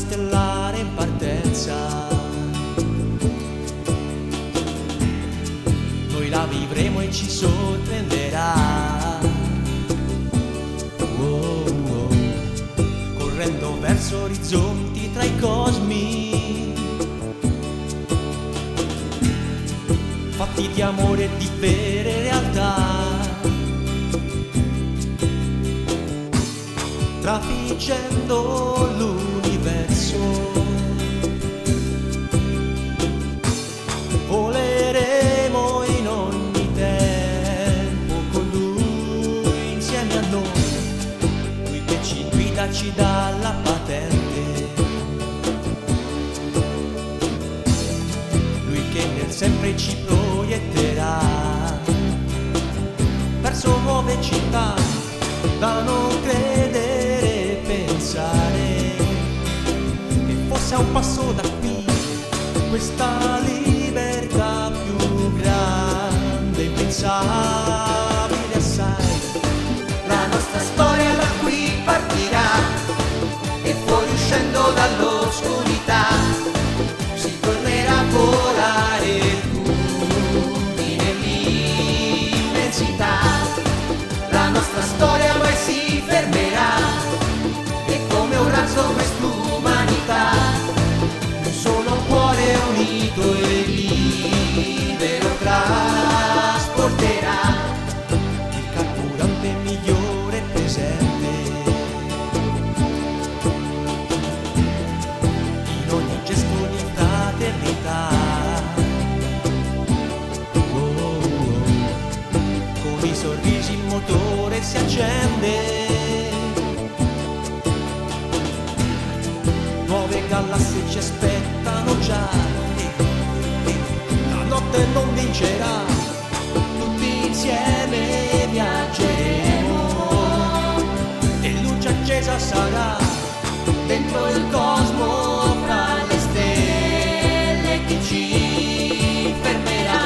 stellare in partenza. Noi la vivremo e ci sorprenderà. Oh, oh. Correndo verso orizzonti tra i cosmi, fatti di amore e di vere realtà, trafiggendo l'universo. Voleremo in ogni tempo con lui insieme a noi, lui che ci guida, ci dà la patente, lui che nel sempre ci proietterà verso nuove città da non credere, pensare che fosse a un passo da qui questa libertà più grande, impensabile assai. La nostra storia da qui partirà e fuoriuscendo dall'oscurità si tornerà a volare tutti nell'immensità. La nostra storia mai si fermerà e come un razzo quest'umanità un solo cuore unito e libero trasporterà. Il carburante migliore presente in ogni gesto di fraternità. Oh, oh. Con i sorrisi il motore si accende, nuove galassie ci aspettano già, la notte non vincerà, tutti insieme viaggeremo e luce accesa sarà dentro il cosmo fra le stelle. Chi ci fermerà?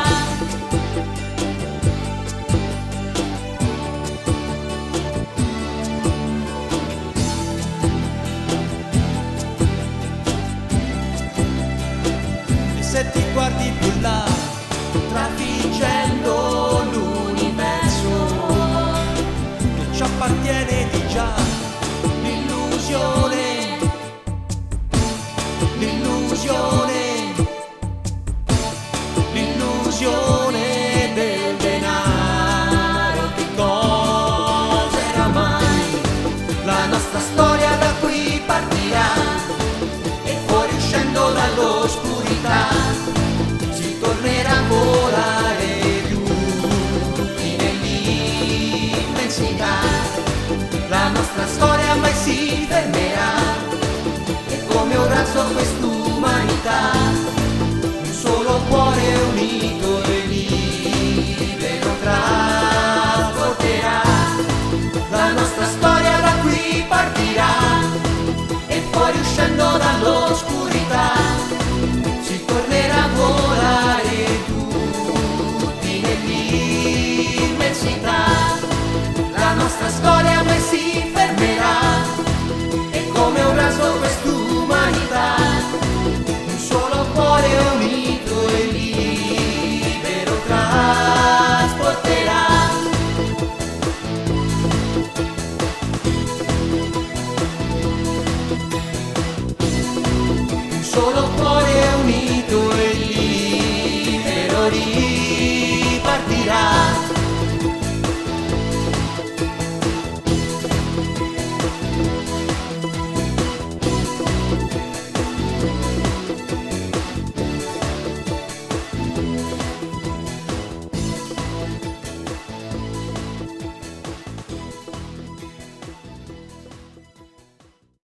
Se ti guardi più là, trafiggendo l'universo che ci appartiene di già, l'illusione, l'illusione, l'illusione del denaro che cosa mai. La nostra storia da qui partirà e fuoriuscendo dall'oscurità si tornerà a volare tutti nell'immensità. La nostra storia mai si fermerà e come un razzo quest'umanità un solo cuore unito e libero trasporterà. La nostra storia da qui partirà e fuoriuscendo dall'oscurità si tornerà a volare tutti nell'immensità. La nostra storia mai si fermerà e come un razzo quest'umanità un solo cuore unito e libero trasporterà. Solo